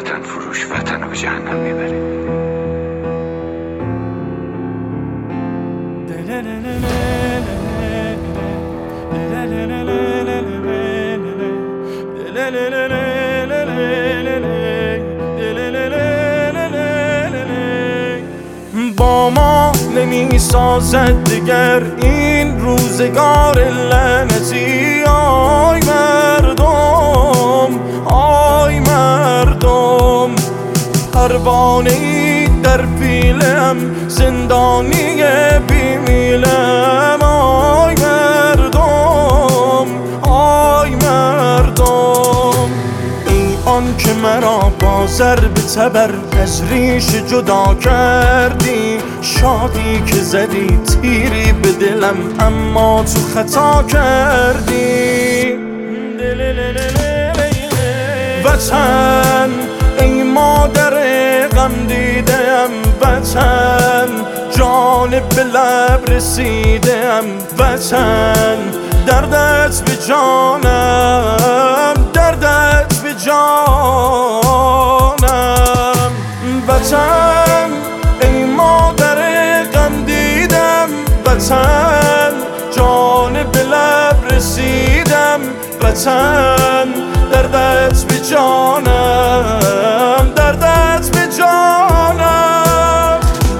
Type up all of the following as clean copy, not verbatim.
وطن فروش وطن رو به جهنم میبره. با ما نمی سازد دیگر این روزگار لعنتی. آی مردم، آی مردم، پروانه‌ای در پیلم، زندانی بیمیلم. آی مردم، آی مردم، ای آن که مرا با ضرب تبر از ریش جدا کردی. شادی که زدی تیری به دلم اما تو خطا کردی. وطن ای مادر غم دیدم، وطن جان به لب رسیدم. وطن دردت به جانم، دردت به جانم. وطن ای مادر غم دیدم، وطن جان به لب رسیدم. وطن دردت به جانم، دردت به جانم.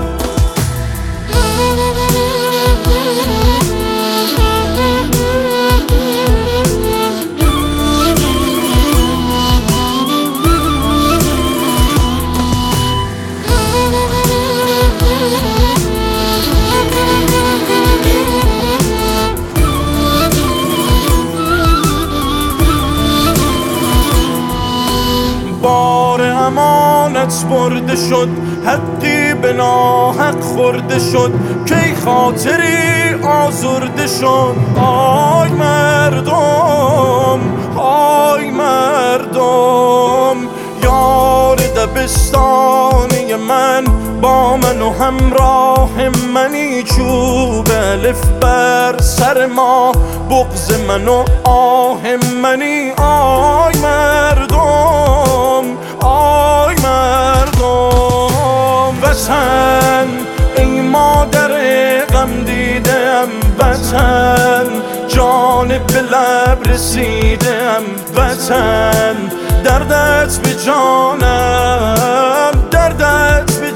بار امانت برده شد، حقی به ناحق خورده شد، کی خاطری آزرده شد. آی مردم، آی مردم، یار دبستانی من با من و همراه منی. چوب الف بر سر ما، بغض من و آه منی. آی مردم، آی مردم، وطن ای مادر غم دیدم. وطن جان به لب رسیدم. وطن دردت به جانم، دردت به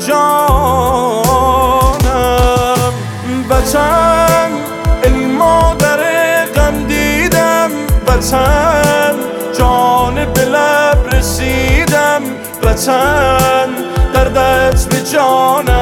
جانم. وطن ای مادر غم دیدم، وطن جان به لب رسیدم. وطن دردت به جانم.